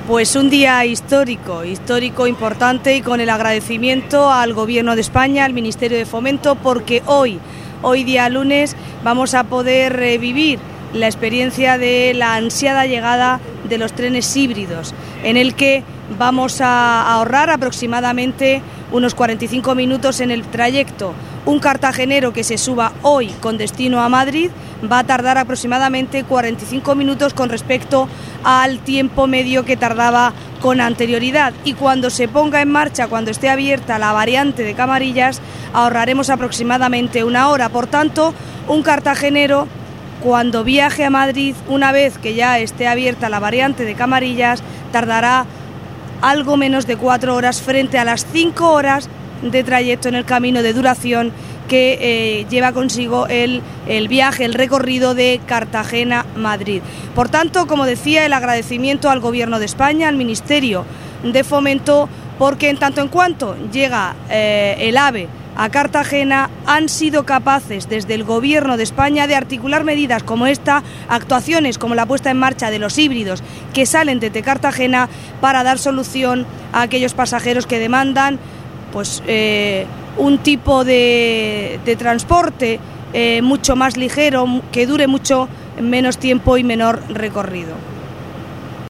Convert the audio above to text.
Pues un día histórico importante, y con el agradecimiento al Gobierno de España, al Ministerio de Fomento, porque hoy día lunes, vamos a poder vivir la experiencia de la ansiada llegada de los trenes híbridos, en el que vamos a ahorrar aproximadamente unos 45 minutos en el trayecto. Un cartagenero que se suba hoy con destino a Madrid va a tardar aproximadamente 45 minutos con respecto al tiempo medio que tardaba con anterioridad, y cuando se ponga en marcha, cuando esté abierta la variante de Camarillas, ahorraremos aproximadamente una hora. Por tanto, un cartagenero, cuando viaje a Madrid, una vez que ya esté abierta la variante de Camarillas, tardará algo menos de 4 horas frente a las 5 horas de trayecto en el camino de duración que lleva consigo el viaje, el recorrido de Cartagena-Madrid. Por tanto, como decía, el agradecimiento al Gobierno de España, al Ministerio de Fomento, porque en tanto en cuanto llega el AVE a Cartagena, han sido capaces desde el Gobierno de España de articular medidas como esta, actuaciones como la puesta en marcha de los híbridos que salen desde Cartagena, para dar solución a aquellos pasajeros que demandan un tipo de transporte mucho más ligero, que dure mucho menos tiempo y menor recorrido.